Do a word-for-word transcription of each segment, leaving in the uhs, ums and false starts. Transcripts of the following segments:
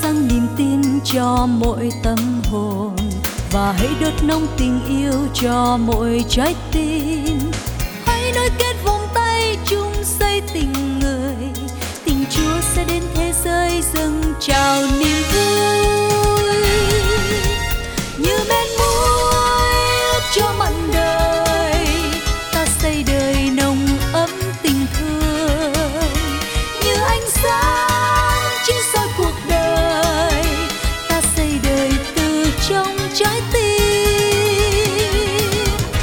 sáng niềm tin cho mỗi tâm hồn, và hãy đốt nóng tình yêu cho mỗi trái tim. Hãy nối kết vòng tay chung xây tình người, tình Chúa sẽ đến thế giới dâng trào niềm vui. Như men muối ướp cho mặn đời, ta xây đời nồng ấm tình thương. Như ánh sáng chiếu soi cuộc đời, ta xây đời từ trong trái tim.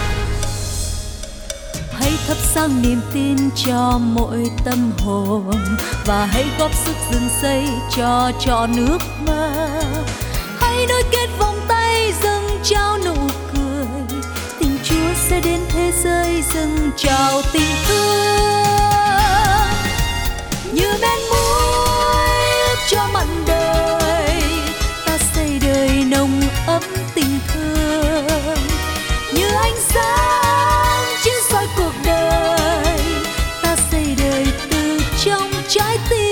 Hãy thắp sáng niềm tin cho mỗi tâm hồn, và hãy góp sức dựng xây cho trọn ước mơ. Hãy nối kết vòng tay dâng trao nụ cười, tình Chúa sẽ đến thế giới dâng trào tình thương. Như men muối ướp cho mặn đời, ta xây đời nồng ấm tình thương. Như ánh sáng chiếu soi cuộc đời, ta xây đời từ trong trái tim.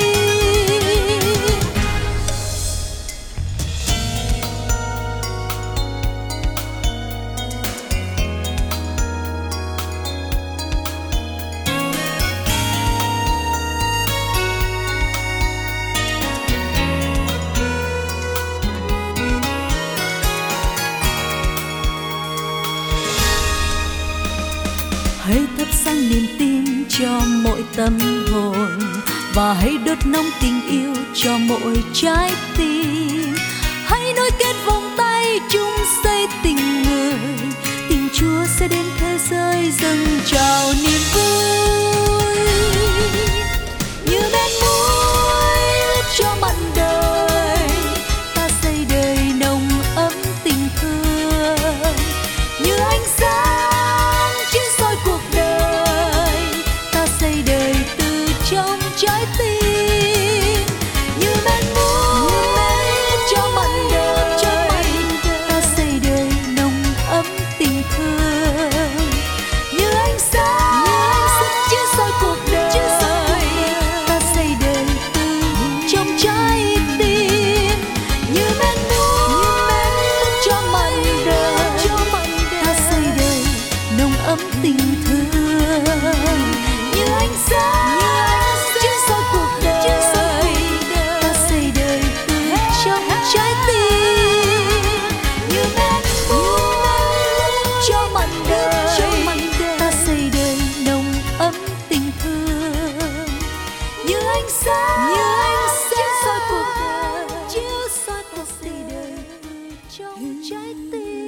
Hãy thắp sáng niềm tin cho mỗi tâm hồn, và hãy đốt nóng tình yêu cho mỗi trái tim. Hãy nối kết vòng tay chung xây tình người, tình Chúa sẽ đến thế giới dâng trào niềm vui. Như men muối ướp cho mặn đời, ta xây đời nồng ấm tình thương. Như ánh sáng chiếu soi cuộc đời, ta xây đời từ trong trái tim. Như men muối cho mặn đời, ta xây đời nồng ấm tình thương. Như ánh sáng chiếu soi cuộc đời, ta xây đời từ trong trái tim. Như men muối cho mặn đời, ta xây đời nồng ấm tình thương. Như ánh sáng chiếu soi cuộc đời, ta xây đời từ trong trái tim. Như men muối cho mặn đời, ta xây đời nồng ấm tình thương. Như ánh sáng chiếu soi cuộc đời, ta xây đời từ trong trái tim.